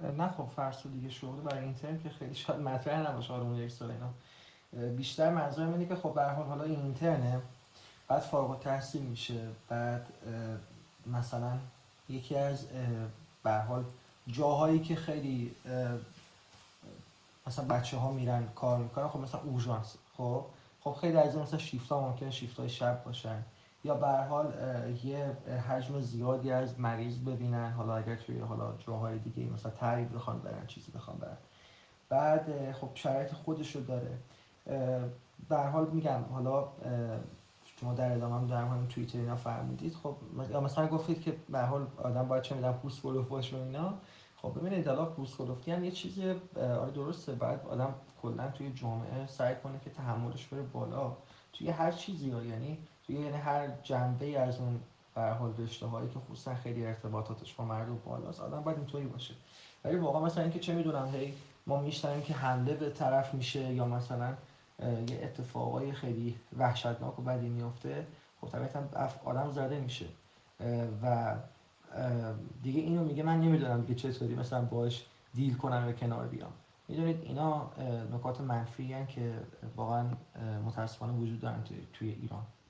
نه خب فرسودگی شغلی برای اینترن که خیلی شاید مطرح نباشه آره یک سال اینا. بیشتر منظورم اینه که خب به هر حال حالا این اینترنه، بعد فارغ التحصیل میشه، بعد مثلا یکی از به هر حال جاهایی که خیلی مثلا بچه ها میرن کار میکنن، خب مثلا اورژانس، خب خیلی از این مثلا شیفت ها ممکنه شیفت های شب باشن، یا به هر حال یه حجم زیادی از مریض ببینن، حالا اگر توی حالا جاهای دیگه مثلا تعریف بخوان برن، چیزی بخوان برن، بعد خب شرایط خودش رو داره. به هر حال میگم حالا شما در ادامه هم در همین توییتر اینا فرمودید، خب یا مثلا گفتید که به هر حال آدم باید چه میدونم پوست کلوف باشه و اینا. خب ببینید حالا پوست کلوفتی هم یه چیز آره درسته، بعد آدم کلا توی جامعه سعی کنه که تحملش بره بالا توی هر چیزی ها، یعنی توی یعنی هر جنبه از اون به هر حال رشته هایی که خصوصا خیلی ارتباطاتش با مردم بالاست، آدم باید اینطوری باشه. ولی واقعا مثلا اینکه چه میدونم هی ما میشنویم که حمله به طرف میشه، یا مثلا یه اتفاقای خیلی وحشتناک و بدی میفته، خب طبیعتا آدم زده میشه و دیگه اینو میگه من نمیدونم دیگه چطوری مثلا باش دیل کنم و کنار بیام. میدونید اینا نکات منفی هن که واقعا متاسفانه وجود دارن توی ایران.